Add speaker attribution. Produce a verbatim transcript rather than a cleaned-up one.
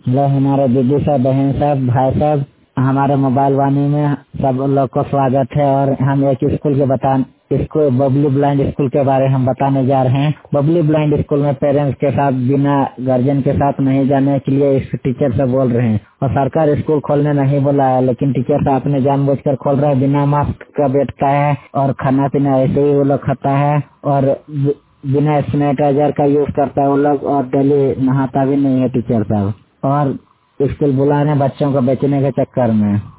Speaker 1: Hello हमारे दीदी साहब, बहन साहब, भाई साहब, हमारे मोबाइल वाणी में सब लोग को स्वागत है। और हम एक स्कूल के बता इसको बबली ब्लाइंड स्कूल के बारे हम बताने जा रहे हैं। बबली ब्लाइंड स्कूल में पेरेंट्स के साथ बिना गार्जियन के साथ नहीं जाने के लिए इस टीचर से बोल रहे हैं। और सरकार स्कूल खोलने नहीं बोला है, लेकिन टीचर साहब अपने जानबूझकर खोल रहे हैं। बिना मास्क का बैठता है और खाना पीना ऐसे ही वो लोग खाता है और बिना सैनिटाइजर का यूज करता है वो लोग, और डेली नहाता भी नहीं है टीचर साहब। और स्कूल बुला रहे हैं बच्चों को बेचने के चक्कर में।